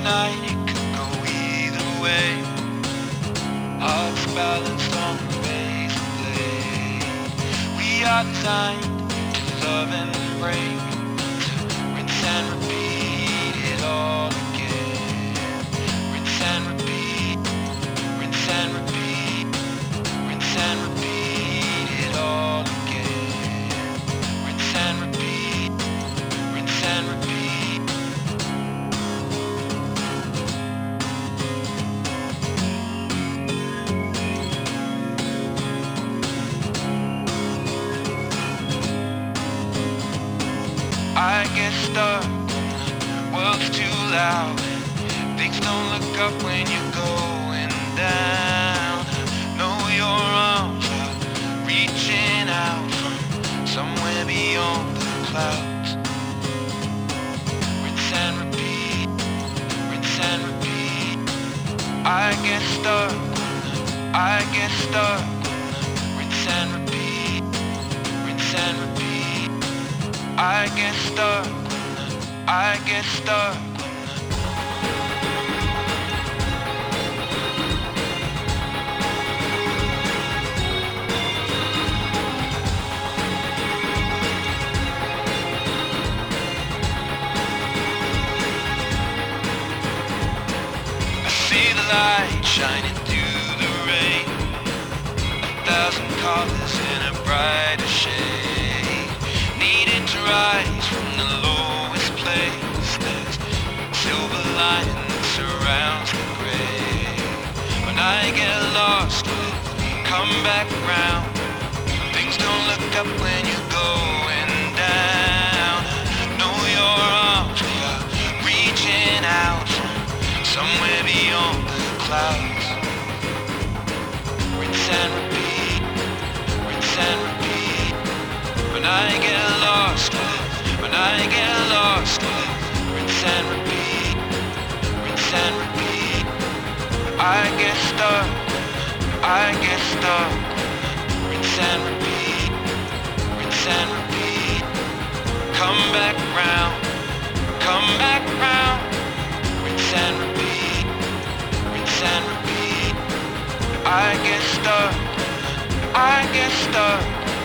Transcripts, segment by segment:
tonight, it could go either way. Hearts balanced on the razor blade. We are designed to love and break, to rinse and repeat it all again. Rinse and repeat, rinse and repeat, rinse and repeat it all again. Rinse and repeat, rinse and repeat. I get stuck when the world's too loud. Things don't look up when you're going down. Know your arms are reaching out from somewhere beyond the clouds. Rinse and repeat, rinse and repeat. I get stuck when the rinse and repeat, rinse and repeat. I get stuck when I get stuck when I see the light shining through the rain. 1,000 colors in a brighter shade. Needing to rise from the lowest place. There's silver lining that surrounds the gray. When I get lost, we'll come back around. Things don't look up when you're going down. Know your arms, they are reaching out from somewhere beyond the clouds. Rinse and repeat, rinse and repeat. When I get lost, when I get lost, rinse and repeat, rinse and repeat. I get stuck, I get stuck, rinse and repeat, rinse and repeat. Come back round, come back round, rinse and repeat, rinse and repeat. I get stuck, I get stuck.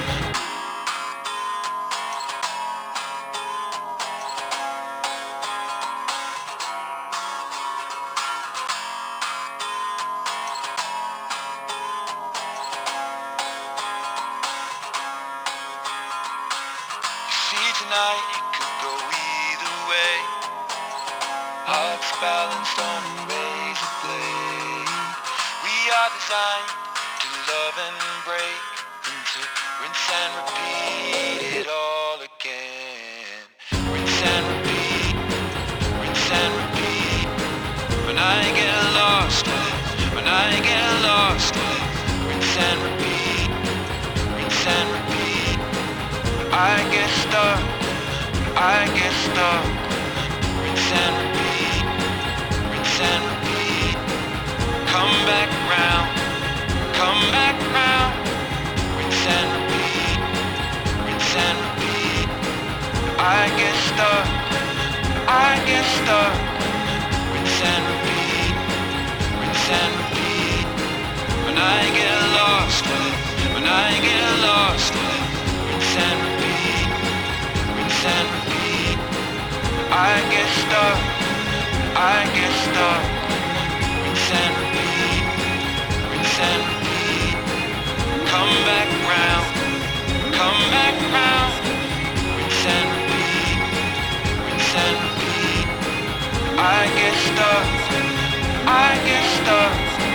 Tonight, it could go either way. Hearts balanced on a razor blade. We are designed to love and break, and to rinse and repeat it all again. Rinse and repeat, rinse and repeat. When I get lost, when I get lost, rinse and repeat, rinse and repeat. I get stuck, I get stuck. Rinse and repeat, rinse and repeat. Come back round, come back round. Rinse and repeat, rinse and repeat. I get stuck, I get stuck. Rinse and repeat, rinse and repeat. When I get lost, when I get lost. Rinse and repeat, rinse and repeat. I get stuck, I get stuck. Rinse and repeat, rinse and repeat. Come back round, come back round. Rinse and repeat, rinse and repeat. I get stuck, I get stuck.